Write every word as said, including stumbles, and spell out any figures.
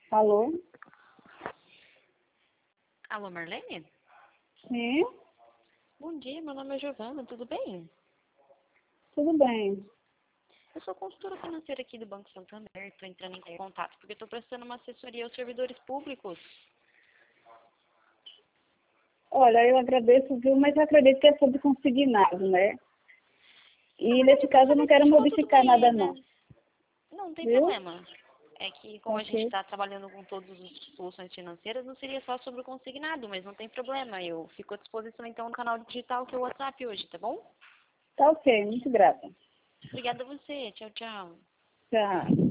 Alô? Alô, Marlene? Sim, Bom dia, meu nome é Giovana, tudo bem? tudo bem. Eu sou consultora financeira aqui do Banco Santander, estou entrando em contato porque estou prestando uma assessoria aos servidores públicos. Olha, eu agradeço, viu, mas eu acredito que é sobre consignado, né? E nesse caso eu não quero Ficou tudo modificar nada bem, não, né? Não, não tem viu? problema. É que como a gente Ok. está trabalhando com todas as soluções financeiras, não seria só sobre o consignado, mas não tem problema. Eu fico à disposição então no canal digital que é o WhatsApp hoje, tá bom? Tá ok, muito grata. Obrigada a você. Tchau, tchau. Tchau.